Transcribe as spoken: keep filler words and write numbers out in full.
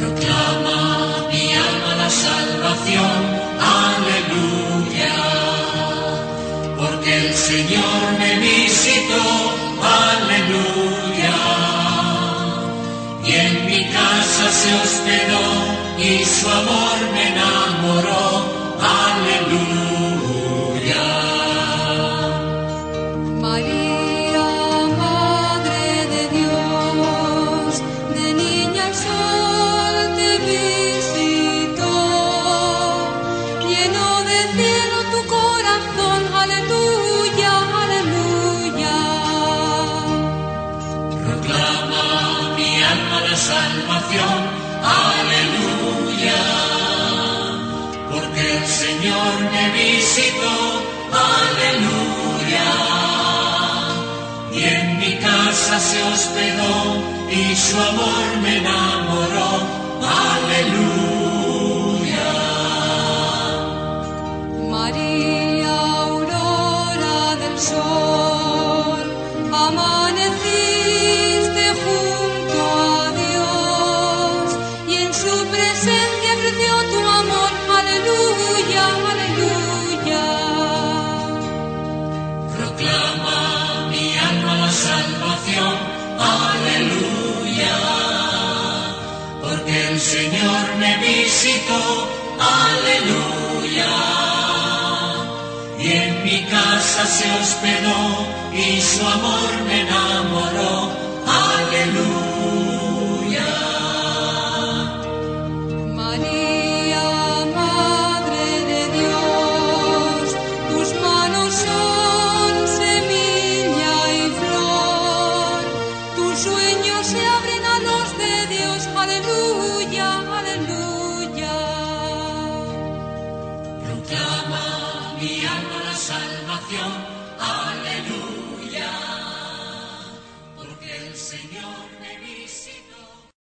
Proclama mi alma la salvación, aleluya, porque el Señor me visitó, aleluya, y en mi casa se hospedó y su amor me enamoró, aleluya. María, Madre de Dios, de niña el sol te visitó, lleno de cielo tu corazón, aleluya, aleluya. Proclama mi alma la salvación, aleluya, porque el Señor me visitó, aleluya, y en mi casa se hospedó y su amor me enamoró, aleluya. María, aurora del sol, amaneciste junto a Dios y en su presencia creció tu amor, aleluya, aleluya. Proclama mi alma la salvación, aleluya, porque el Señor me visitó, aleluya, y en mi casa se hospedó y su amor me enamoró, aleluya. María, Madre de Dios, tus manos son semilla y flor, tus sueños se abren a los de Dios, aleluya, aleluya. Proclama mi alma la salvación, aleluya, porque el Señor